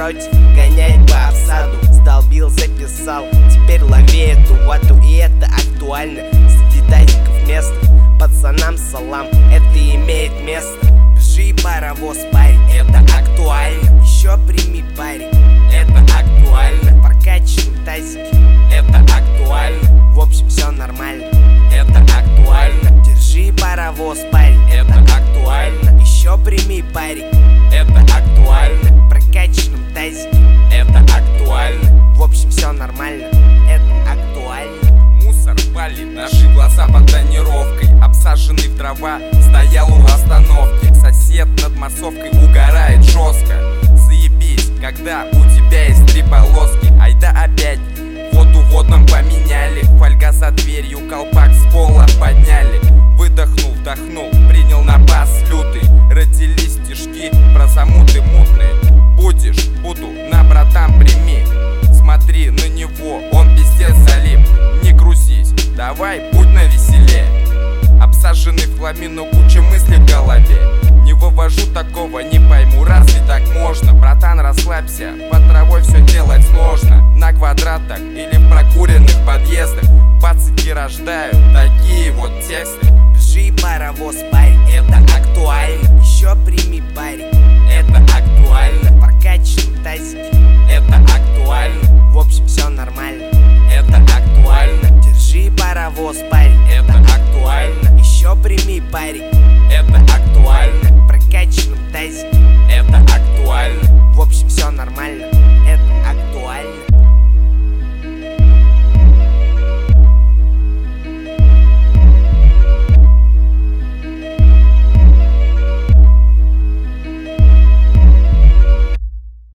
против, гоняет по обсаду. Сдолбил, записал, теперь лови эту вату. И это актуально, среди тазиков место. Пацанам салам, это имеет место. Пиши паровоз, парень, это актуально. Еще прими, парень, это актуально. Прокачиваем тазики, это актуально. В общем, все нормально, это актуально. Держи паровоз, парень, это актуально. Еще прими, парень, это актуально. Прокачиваем тазики, это актуально. В общем, все нормально, это актуально. Мусор валит, наши глаза под тонировкой. Обсаженный в дрова, стоял у остановки. Сосед над массовкой угорает жестко. Заебись, когда у тебя есть 3 полоски. Айда опять, воду водным поменяли. Фольга за дверью, колпак с пола подняли. Выдохнул, вдохнул, принял на бас лютый. Родились стишки про замуты мутные. Будешь, буду, на братан прими. Смотри на него, он пиздец залип. Не грузись, давай будь навеселе. Обсаженный в хламину, куча мыслей в голове. Не вывожу такого, не пойму, разве так можно? Братан, расслабься, под травой все делать сложно. На квадратах или в прокуренных подъездах пацики рождают такие вот тексты. Пиши паровоз,